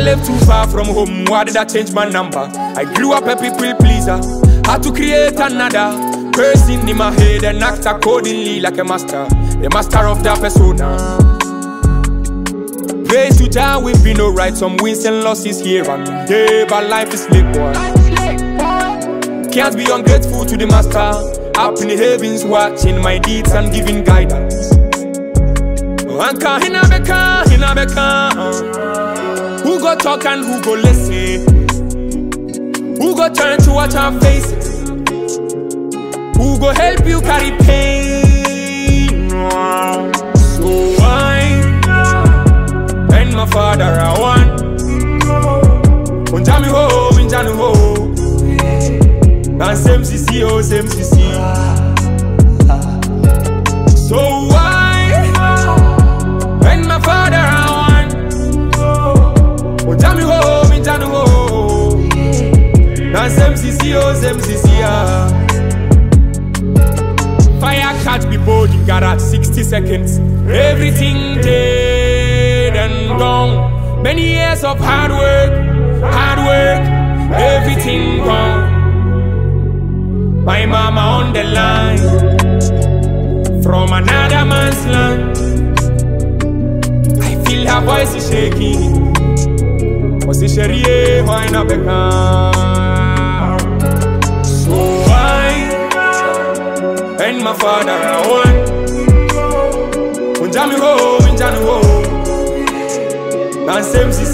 live too far from home, why did I change my number? I grew up a people pleaser, had to create another person in my head and act accordingly like a master, the master of that persona. Praise to Jah, we've been alright, some wins and losses here and there, but life is slick, boy. Can't be ungrateful to the master, up in the heavens watching my deeds and giving guidance. Anka hinabeka, who go talk and who go listen? Who go turn to watch our faces? Who go help you carry pain? So I and my father are one. Unjami ho, minjanu ho, and same CC oh, same CC. So I and my father are one. Unjami ho, minjanu ho, and same CC oh, same CC. Fire catch me board in garage 60 seconds. Everything dead and gone. Many years of hard work, everything gone. My mama on the line from another man's land. I feel her voice is shaking. Was it Cherie? Why not become? So I and my father are one. Unjami ho, minjanu ho, and same